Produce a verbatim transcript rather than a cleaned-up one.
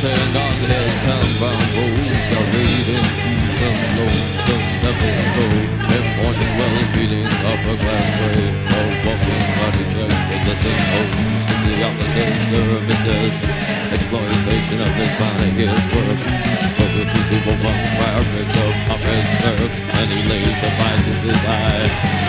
Stand on his town-bound road, shall read into some lonesome episode. In morning well beating up a glass grave, a walking body check possessing hoes to the opposite services. Exploitation of his body is work. For the people one fire breaks up off his nerve, and he lays and bites his eye.